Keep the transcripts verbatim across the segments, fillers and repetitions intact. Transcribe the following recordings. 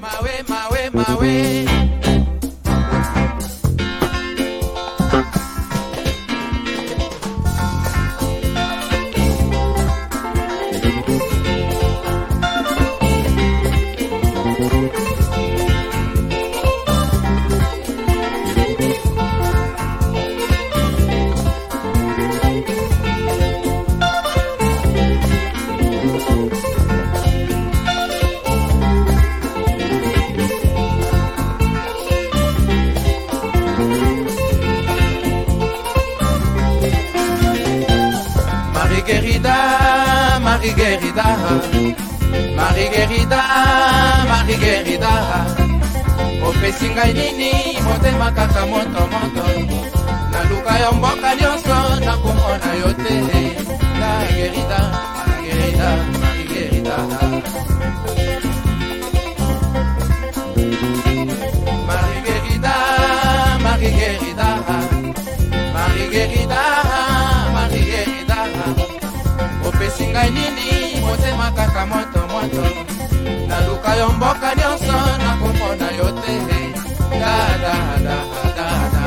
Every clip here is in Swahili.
Mawe, mawe, mawe. Mariguerida, Mariguerida, Mariguerida, Mariguerida. Opesi ngai nini motema kaka moto moto. Naluka yo mboka nyonso nakomona yo te. Mariguerida, Mariguerida, Mariguerida. Mariguerida, Mariguerida, Mariguerida. Opesi ngai nini motema kaka moto moto. Naluka yo mboka nyonso nakomona yo te. Da da da da da.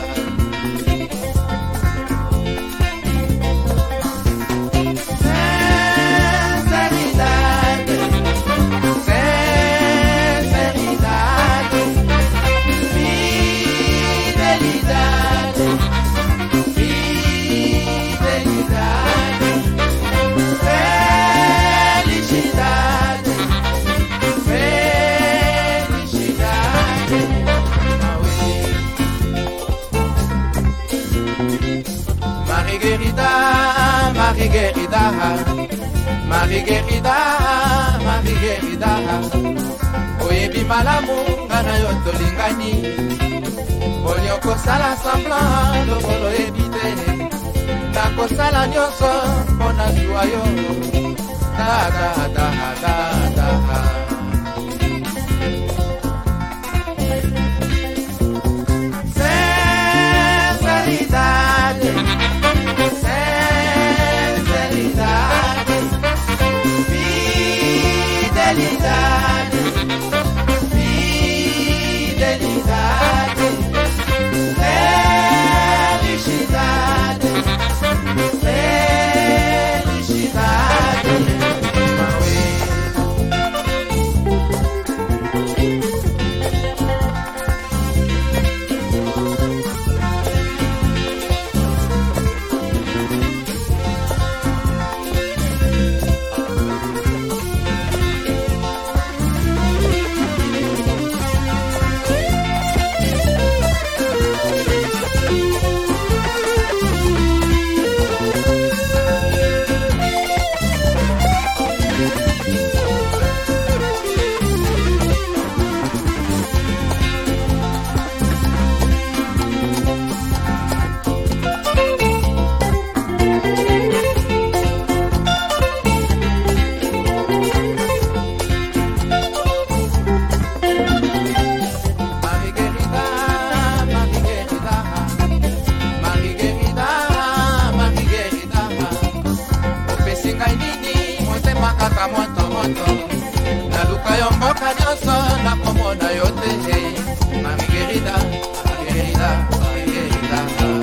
Sinceridade, sinceridade, fidelidade, fidelidade. Felicidade, felicidade. Mariguerida, Mariguerida, Mariguerida, Mariguerida. Oyebi malamu ngana yo tolingani. Bolio kosala semblant lokolo ebite. Nakosala nyonso mpona zuwa yo. Da da da da da. Sinceridade, sinceridade, fidelidade, fidelidade, felicidade, felicidade. Naluka yo mboka nyonso nakomona yo te. Mariguerida, Mariguerida, Mariguerida.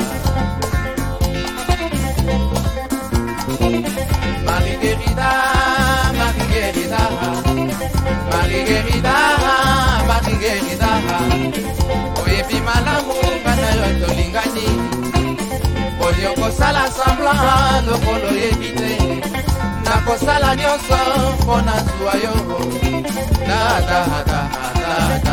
Mariguerida, Mariguerida, Mariguerida, Mariguerida. Oyebi malamu ngana yo tolingani. Bolio kosala semblant lokolo ebite. Nakosala nyonso mpona zuwa yo. Da da da da da.